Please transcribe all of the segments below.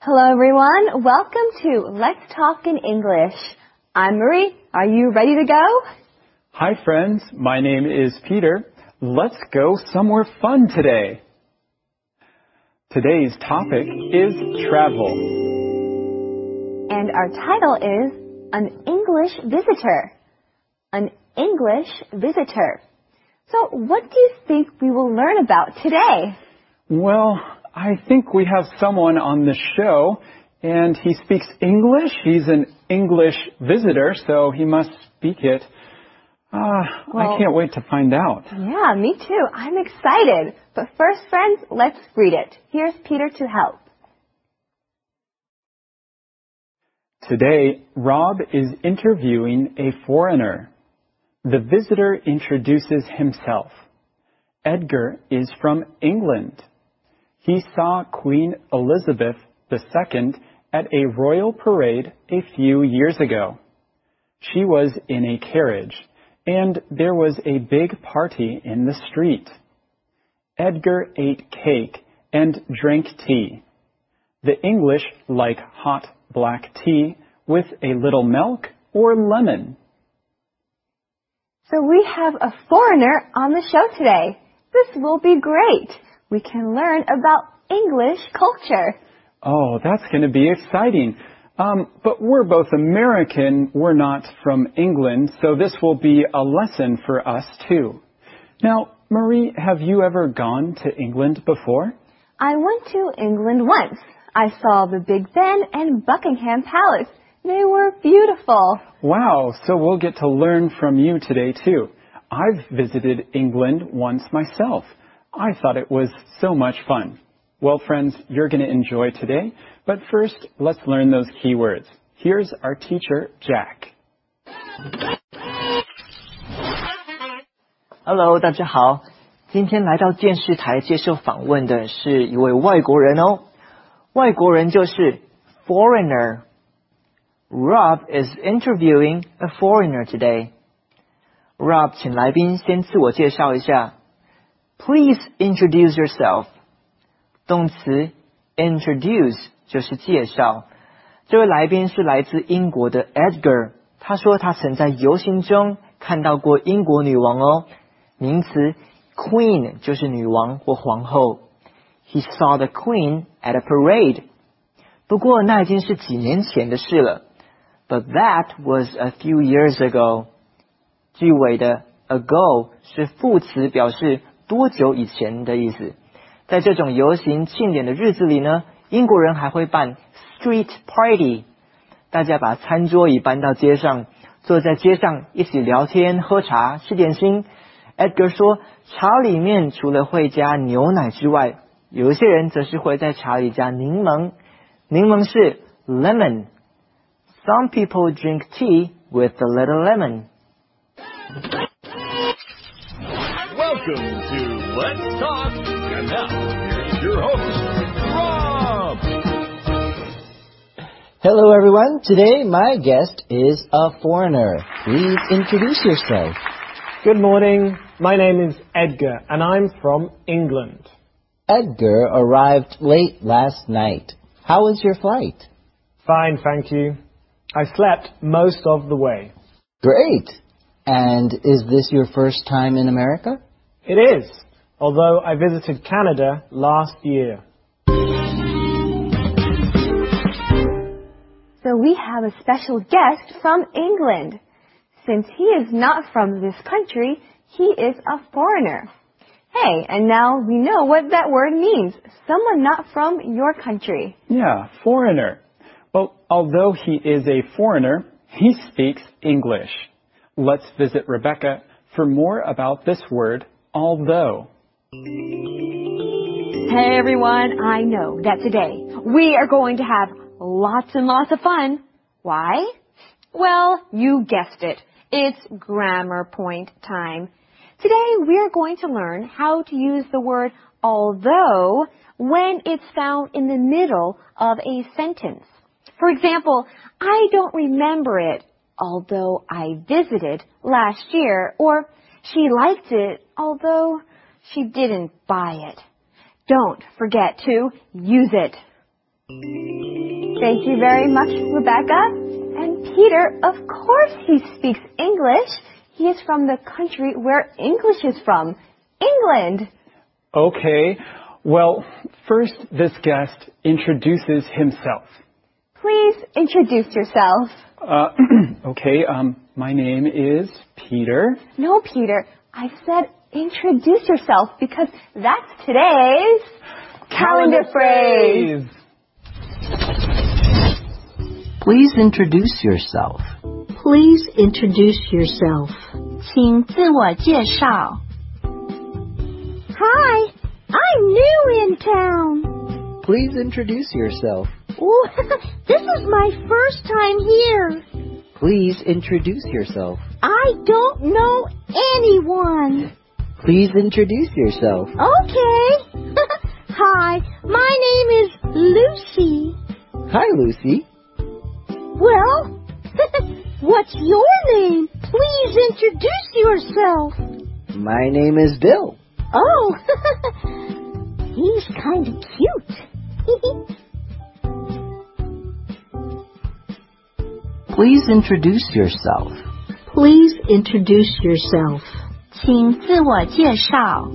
Hello everyone, welcome to Let's Talk in English. I'm Marie, are you ready to go? Hi friends, my name is Peter. Let's go somewhere fun today. Today's topic is travel. And our title is An English Visitor. An English Visitor. So what do you think we will learn about today? Well, I think we have someone on the show, and he speaks English. He's an English visitor, so he must speak it. I can't wait to find out. Yeah, me too. I'm excited. But first, friends, let's read it. Here's Peter to help. Today, Rob is interviewing a foreigner. The visitor introduces himself. Edgar is from England. He saw Queen Elizabeth II at a royal parade a few years ago. She was in a carriage, and there was a big party in the street. Edgar ate cake and drank tea. The English like hot black tea with a little milk or lemon. So we have a foreigner on the show today. This will be great. We can learn about English culture. Oh, that's going to be exciting. But we're both American. We're not from England, so this will be a lesson for us too. Now, Marie, have you ever gone to England before? I went to England once. I saw the Big Ben and Buckingham Palace. They were beautiful. Wow, so we'll get to learn from you today too. I've visited England once myself. I thought it was so much fun. Well, friends, you're going to enjoy today. But first, let's learn those key words. Here's our teacher, Jack. Hello， 大家好。今天来到电视台接受访问的是一位外国人哦。外国人就是 foreigner. Rob is interviewing a foreigner today. Rob, 请来宾先自我介绍一下。Please introduce yourself. 动词 introduce 就是介绍。这位来宾是来自英国的 Edgar， 他说他曾在游行中看到过英国女王哦。名词 queen 就是女王或皇后。He saw the queen at a parade. 不过那已经是几年前的事了。But that was a few years ago. 句尾的 ago 是副词，表示多久以前的意思。在这种游行庆典的日子里呢，英国人还会办 street party， 大家把餐桌椅搬到街上，坐在街上一起聊天、喝茶、吃点心。Edgar 说，茶里面除了会加牛奶之外，有一些人则是会在茶里加柠檬。柠檬是 lemon. Some people drink tea with a little lemon. Welcome to Let's Talk. And now, here's your host, Rob. Hello, everyone. Today, my guest is a foreigner. Please introduce yourself. Good morning. My name is Edgar, and I'm from England. Edgar arrived late last night. How was your flight? Fine, thank you. I slept most of the way. Great. And is this your first time in America? It is, although I visited Canada last year. So we have a special guest from England. Since he is not from this country, he is a foreigner. Hey, and now we know what that word means. Someone not from your country. Yeah, foreigner. Well, although he is a foreigner, he speaks English. Let's visit Rebecca for more about this word, although. Hey everyone, I know that today we are going to have lots and lots of fun. Why? Well, you guessed it. It's grammar point time. Today we're going to learn how to use the word although when it's found in the middle of a sentence. For example, I don't remember it, although I visited last year, or she liked it, although she didn't buy it. Don't forget to use it. Thank you very much, Rebecca. And Peter, of course he speaks English. He is from the country where English is from, England. Okay. Well, first this guest introduces himself. Please introduce yourself. Okay, my name is Peter. No, Peter, I said introduce yourself because that's today's calendar phrase. Please introduce yourself. Please introduce yourself. 请自我介绍. Hi, I'm new in town. Please introduce yourself. Ooh, this is my first time here. Please introduce yourself. I don't know anyone. Please introduce yourself. Okay. Hi, my name is Lucy. Hi, Lucy. Well, what's your name? Please introduce yourself. My name is Bill. Oh, he's kind of cute. Please introduce yourself. Please introduce yourself. 请自我介绍.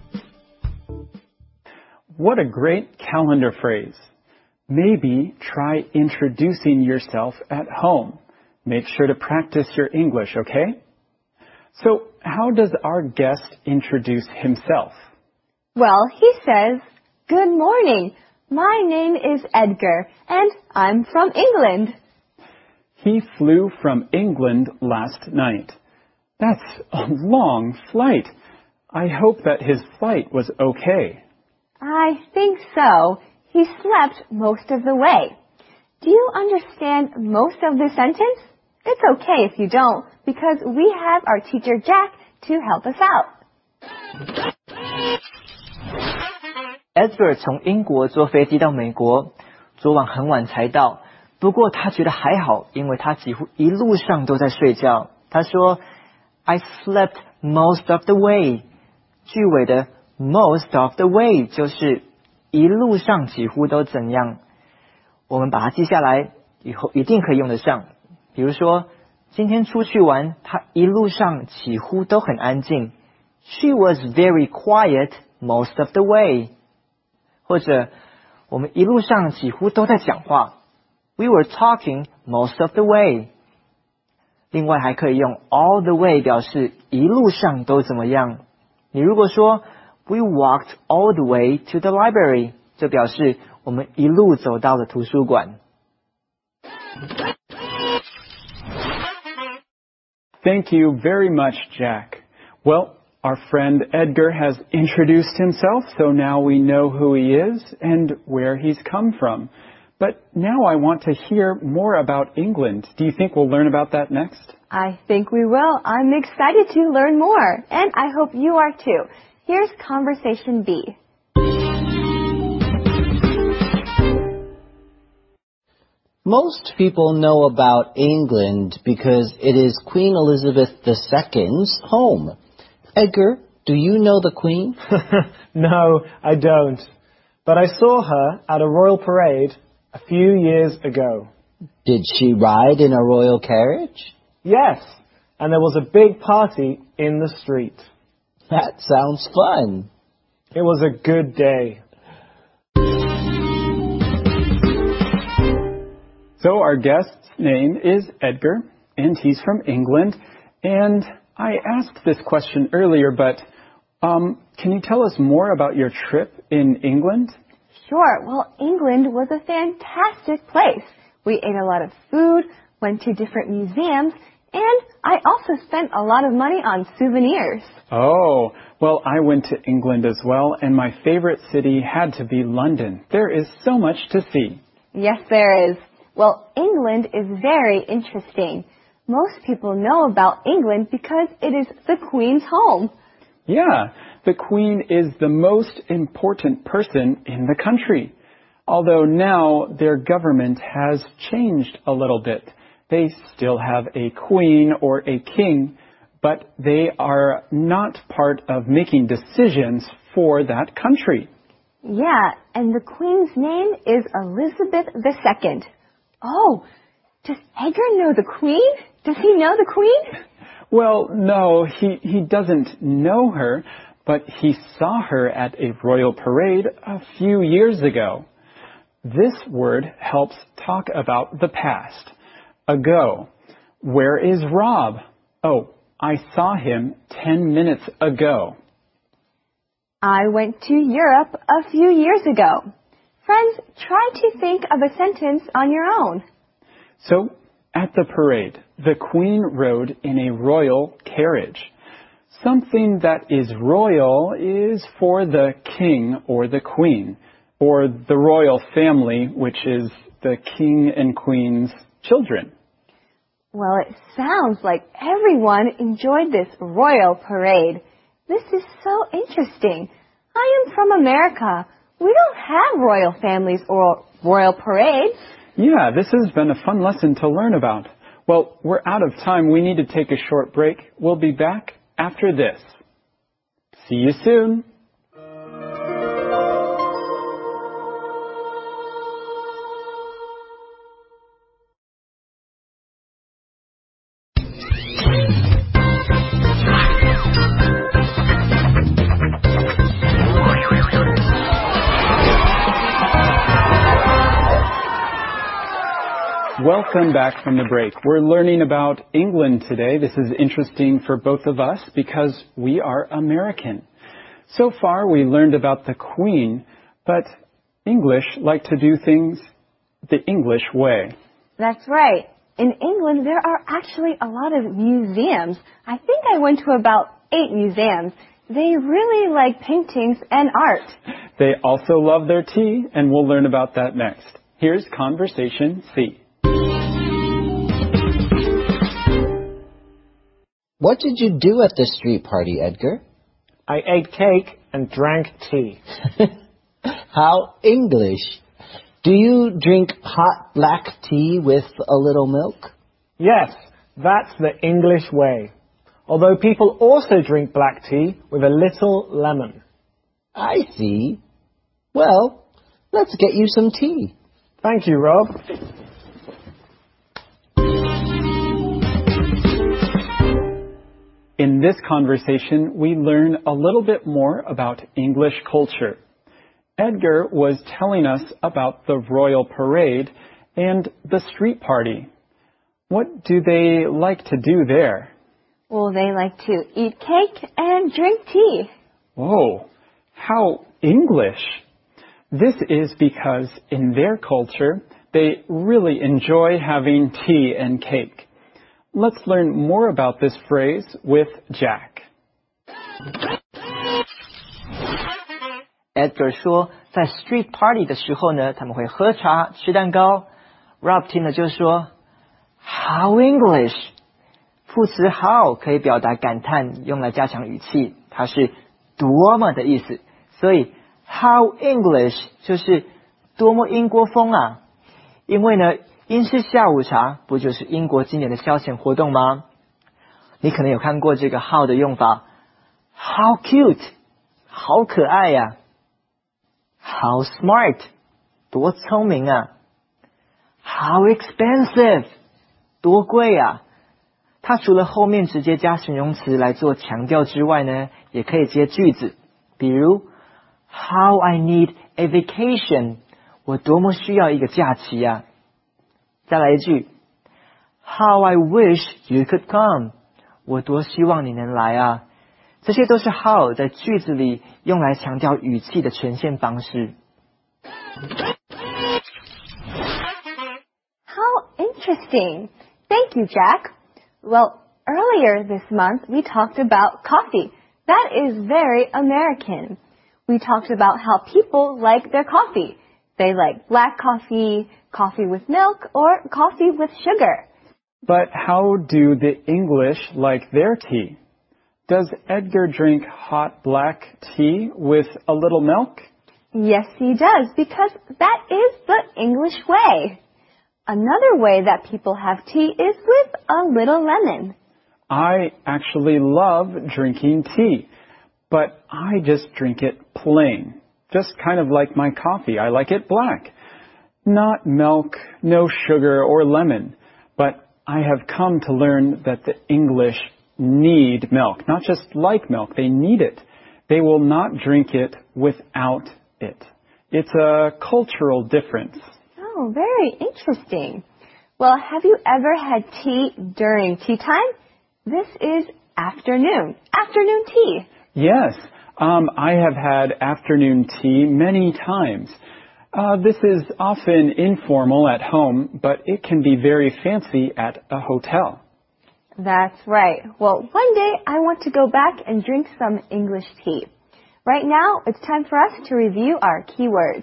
What a great calendar phrase. Maybe try introducing yourself at home. Make sure to practice your English, okay? So, how does our guest introduce himself? Well, he says, "Good morning. My name is Edgar, and I'm from England." He flew from England last night. That's a long flight. I hope that his flight was okay. I think so. He slept most of the way. Do you understand most of the sentence? It's okay if you don't, because we have our teacher Jack to help us out. Edgar 从英国坐飞机到美国，昨晚很晚才到。不过他觉得还好，因为他几乎一路上都在睡觉。他说 I slept most of the way. 句尾的 most of the way 就是一路上几乎都怎样。我们把它记下来，以后一定可以用得上。比如说今天出去玩，他一路上几乎都很安静。She was very quiet most of the way. 或者我们一路上几乎都在讲话。We were talking most of the way. 另外还可以用 all the way 表示一路上都怎么样。你如果说 We walked all the way to the library, 就表示我们一路走到了图书馆。 Thank you very much, Jack. Well, our friend Edgar has introduced himself, so now we know who he is and where he's come from. But now I want to hear more about England. Do you think we'll learn about that next? I think we will. I'm excited to learn more, and I hope you are too. Here's Conversation B. Most people know about England because it is Queen Elizabeth II's home. Edgar, do you know the Queen? No, I don't. But I saw her at a royal parade a few years ago. Did she ride in a royal carriage? Yes, and there was a big party in the street. That sounds fun. It was a good day. So our guest's name is Edgar, and he's from England. And I asked this question earlier, but can you tell us more about your trip in England? Sure. Well, England was a fantastic place. We ate a lot of food, went to different museums, and I also spent a lot of money on souvenirs. Oh, well, I went to England as well, and my favorite city had to be London. There is so much to see. Yes, there is. Well, England is very interesting. Most people know about England because it is the Queen's home. Yeah, the Queen is the most important person in the country. Although now their government has changed a little bit. They still have a queen or a king, but they are not part of making decisions for that country. Yeah, and the Queen's name is Elizabeth II. Oh, does Edgar know the Queen? Does he know the Queen? Well, no, he doesn't know her, but he saw her at a royal parade a few years ago. This word helps talk about the past. Ago. Where is Rob? Oh, I saw him 10 minutes ago. I went to Europe a few years ago. Friends, try to think of a sentence on your own. So, at the parade, the Queen rode in a royal carriage. Something that is royal is for the king or the queen, or the royal family, which is the king and queen's children. Well, it sounds like everyone enjoyed this royal parade. This is so interesting. I am from America. We don't have royal families or royal parades. Yeah, this has been a fun lesson to learn about. Well, we're out of time. We need to take a short break. We'll be back after this. See you soon. Welcome back from the break. We're learning about England today. This is interesting for both of us because we are American. So far, we learned about the Queen, but English like to do things the English way. That's right. In England, there are actually a lot of museums. I think I went to about 8 museums. They really like paintings and art. They also love their tea, and we'll learn about that next. Here's Conversation C. What did you do at the street party, Edgar? I ate cake and drank tea. How English. Do you drink hot black tea with a little milk? Yes, that's the English way. Although people also drink black tea with a little lemon. I see. Well, let's get you some tea. Thank you, Rob. In this conversation, we learn a little bit more about English culture. Edgar was telling us about the royal parade and the street party. What do they like to do there? Well, they like to eat cake and drink tea. Whoa, how English! This is because in their culture, they really enjoy having tea and cake. Let's learn more about this phrase with Jack. Edgar 说，在 street party 的时候呢，他们会喝茶、吃蛋糕。Rob 听了就说 ，How English！ 副词 how 可以表达感叹，用来加强语气，它是多么的意思。所以 How English 就是多么英国风啊！因为呢，英式下午茶不就是英国经典的消遣活动吗？你可能有看过这个 how 的用法 ，How cute， 好可爱呀、How smart， 多聪明啊 ！How expensive， 多贵啊！它除了后面直接加形容词来做强调之外呢，也可以接句子，比如 How I need a vacation， 我多么需要一个假期啊！再来一句 How I wish you could come， 我多希望你能来啊！这些都是 how 在句子里用来强调语气的呈现方式。 How interesting. Thank you, Jack. Well, earlier this month, we talked about coffee. That is very American. We talked about how people like their coffee. They like black coffee, coffee with milk, or coffee with sugar. But how do the English like their tea? Does Edgar drink hot black tea with a little milk? Yes, he does, because that is the English way. Another way that people have tea is with a little lemon. I actually love drinking tea, but I just drink it plain. Just kind of like my coffee. I like it black. Not milk, no sugar or lemon, but I have come to learn that the English need milk. Not just like milk, they need it. They will not drink it without it. It's a cultural difference. Oh, very interesting. Well, have you ever had tea during tea time? This is afternoon tea. Yes, I have had afternoon tea many times. This is often informal at home, but it can be very fancy at a hotel. That's right. Well, one day I want to go back and drink some English tea. Right now, it's time for us to review our keywords.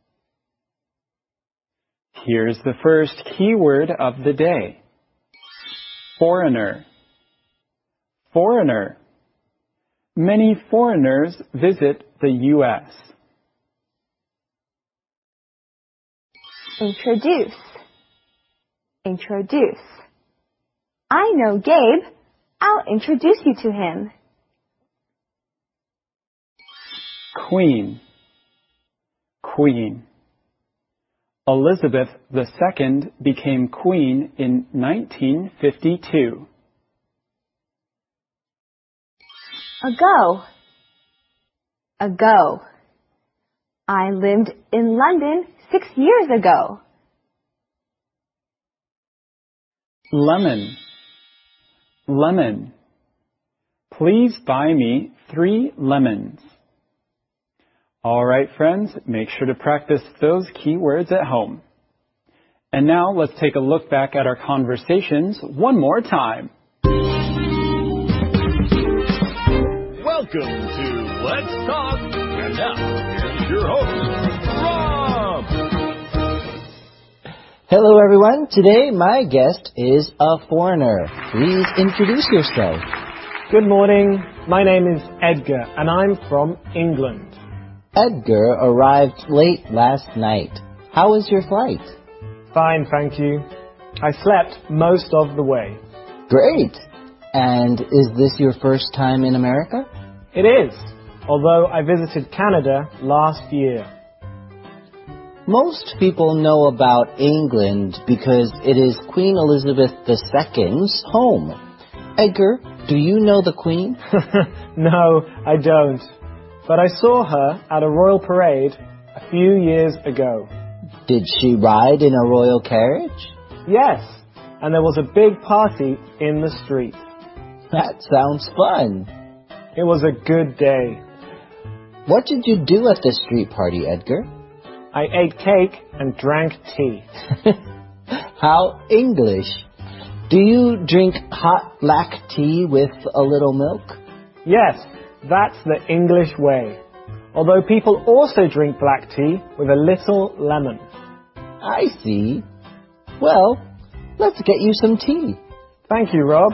Here's the first keyword of the day. Foreigner. Foreigner. Many foreigners visit the U.S. Introduce. Introduce. I know Gabe. I'll introduce you to him. Queen. Queen. Elizabeth II became queen in 1952. Ago. Ago. I lived in London 6 years ago. Lemon. Lemon. Please buy me 3 lemons. All right, friends, make sure to practice those keywords at home. And now let's take a look back at our conversations one more time. Welcome to Let's Talk. And now, here's your host, Rob. Hello, everyone. Today, my guest is a foreigner. Please introduce yourself. Good morning. My name is Edgar, and I'm from England. Edgar arrived late last night. How was your flight? Fine, thank you. I slept most of the way. Great. And is this your first time in America? It is, although I visited Canada last year. Most people know about England because it is Queen Elizabeth II's home. Edgar, do you know the Queen? No, I don't. But I saw her at a royal parade a few years ago. Did she ride in a royal carriage? Yes, and there was a big party in the street. That sounds fun. It was a good day. What did you do at the street party, Edgar? I ate cake and drank tea. How English. Do you drink hot black tea with a little milk? Yes, that's the English way. Although people also drink black tea with a little lemon. I see. Well, let's get you some tea. Thank you, Rob.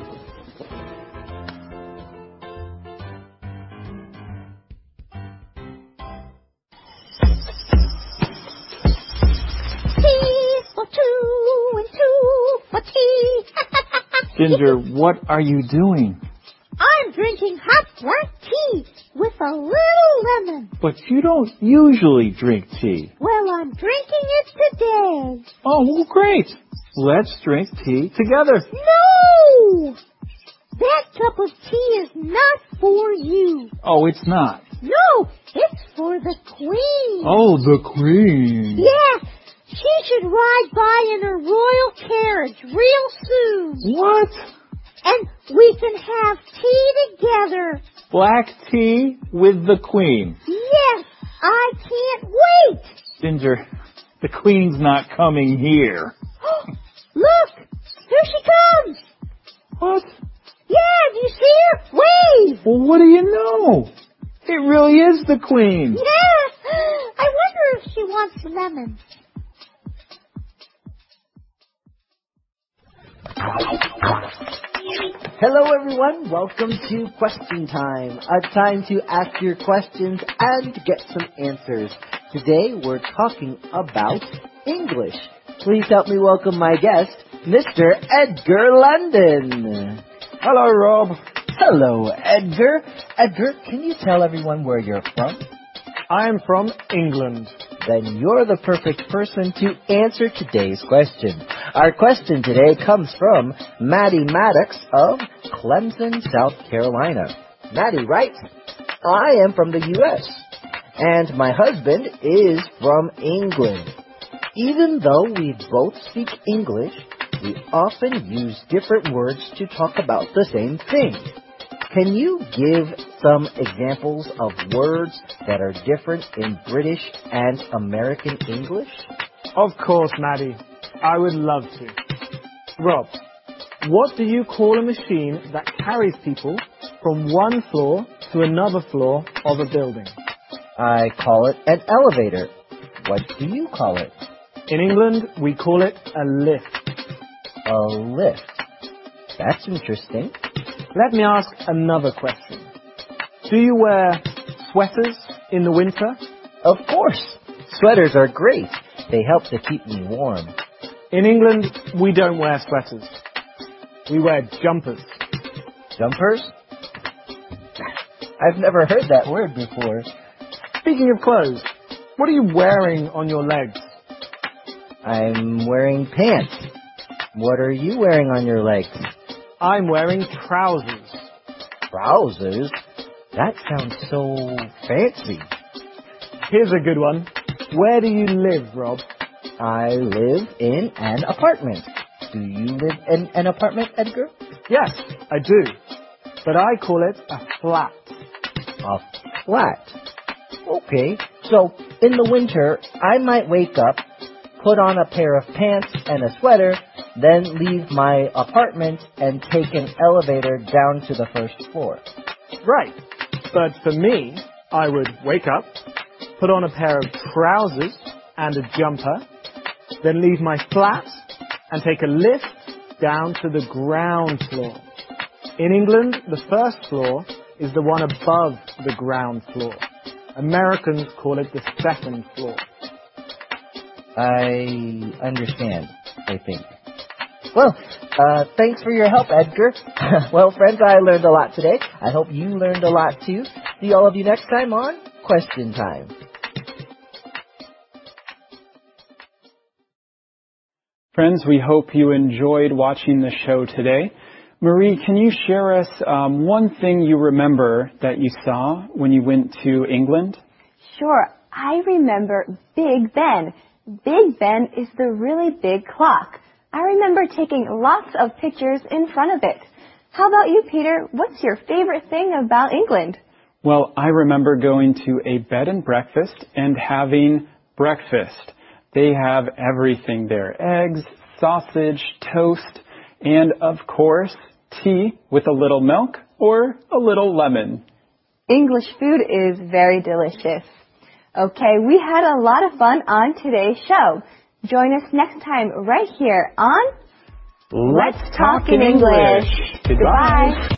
Ginger, what are you doing? I'm drinking hot black tea with a little lemon. But you don't usually drink tea. Well, I'm drinking it today. Oh, well, great. Let's drink tea together. No! That cup of tea is not for you. Oh, it's not. No, it's for the Queen. Oh, the Queen. Yes, she should ride by in her royal carriage real soon. What? And we can have tea together. Black tea with the Queen. Yes, I can't wait. Ginger, the Queen's not coming here. Look, here she comes. What? Yeah, do you see her? Wave. Well, what do you know? It really is the Queen. Yeah, I wonder if she wants lemons. Hello everyone, welcome to Question Time, a time to ask your questions and get some answers. Today we're talking about English. Please help me welcome my guest, Mr. Edgar London. Hello, Rob. Hello, Edgar. Edgar, can you tell everyone where you're from? I am from England. then you're the perfect person to answer today's question. Our question today comes from Maddie Maddox of Clemson, South Carolina. Maddie writes, I am from the U.S., and my husband is from England. Even though we both speak English, we often use different words to talk about the same thing. Can you give some examples of words that are different in British and American English? Of course, Maddie. I would love to. Rob, what do you call a machine that carries people from one floor to another floor of a building? I call it an elevator. What do you call it? In England, we call it a lift. A lift. That's interesting. Let me ask another question. Do you wear sweaters in the winter? Of course. Sweaters are great. They help to keep me warm. In England, we don't wear sweaters. We wear jumpers. Jumpers? I've never heard that word before. Speaking of clothes, what are you wearing on your legs? I'm wearing pants. What are you wearing on your legs? I'm wearing trousers. Trousers? That sounds so fancy. Here's a good one. Where do you live, Rob? I live in an apartment. Do you live in an apartment, Edgar? Yes, I do. But I call it a flat. A flat? Okay, so in the winter, I might wake up, put on a pair of pants and a sweater, then leave my apartment and take an elevator down to the first floor. Right. But for me, I would wake up, put on a pair of trousers and a jumper, then leave my flat and take a lift down to the ground floor. In England, the first floor is the one above the ground floor. Americans call it the second floor. I understand, I think. Well, thanks for your help, Edgar. Well, friends, I learned a lot today. I hope you learned a lot too. See all of you next time on Question Time. Friends, we hope you enjoyed watching the show today. Marie, can you share us one thing you remember that you saw when you went to England? Sure. I remember Big Ben. Big Ben is the really big clock. I remember taking lots of pictures in front of it. How about you, Peter? What's your favorite thing about England? Well, I remember going to a bed and breakfast and having breakfast. They have everything there. Eggs, sausage, toast, and of course, tea with a little milk or a little lemon. English food is very delicious. Okay, we had a lot of fun on today's show. Join us next time right here on Let's Talk in English. Goodbye.